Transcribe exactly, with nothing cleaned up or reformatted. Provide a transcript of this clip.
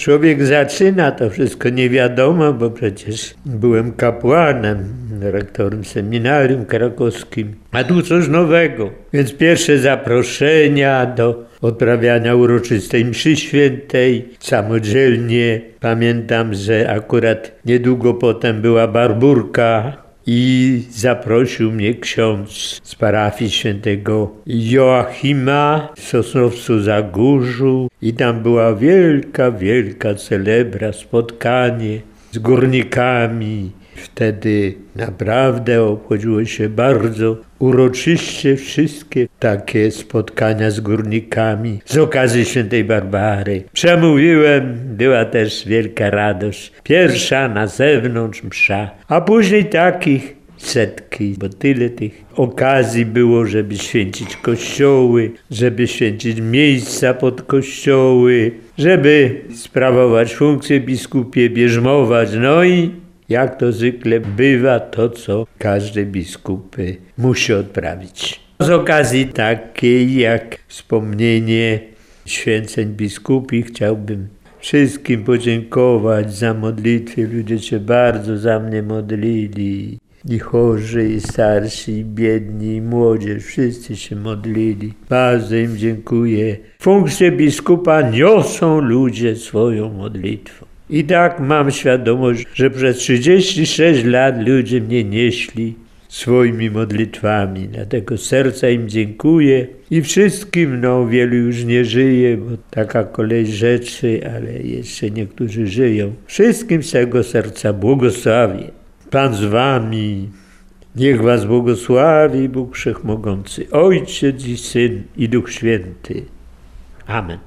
człowiek zaczyna, to wszystko nie wiadomo, bo przecież byłem kapłanem, rektorem seminarium krakowskim, a tu coś nowego. Więc pierwsze zaproszenia do odprawiania uroczystej mszy świętej, samodzielnie. Pamiętam, że akurat niedługo potem była Barburka i zaprosił mnie ksiądz z parafii świętego Joachima w Sosnowcu-Zagórzu i tam była wielka, wielka celebra, spotkanie z górnikami. Wtedy naprawdę obchodziło się bardzo uroczyście wszystkie takie spotkania z górnikami z okazji świętej Barbary. Przemówiłem, była też wielka radość. Pierwsza na zewnątrz msza, a później takich setki, bo tyle tych okazji było, żeby święcić kościoły, żeby święcić miejsca pod kościoły, żeby sprawować funkcje biskupie, bierzmować, no i jak to zwykle bywa, to co każdy biskup musi odprawić. Z okazji takiej jak wspomnienie święceń biskupich chciałbym wszystkim podziękować za modlitwę. Ludzie się bardzo za mnie modlili. I chorzy, i starsi, i biedni, i młodzież, wszyscy się modlili. Bardzo im dziękuję. Funkcję biskupa niosą ludzie swoją modlitwą. I tak mam świadomość, że przez trzydzieści sześć lat ludzie mnie nieśli swoimi modlitwami. Dlatego serca im dziękuję i wszystkim, no wielu już nie żyje, bo taka kolej rzeczy, ale jeszcze niektórzy żyją. Wszystkim z tego serca błogosławię. Pan z wami, niech was błogosławi Bóg Wszechmogący, Ojciec i Syn i Duch Święty. Amen.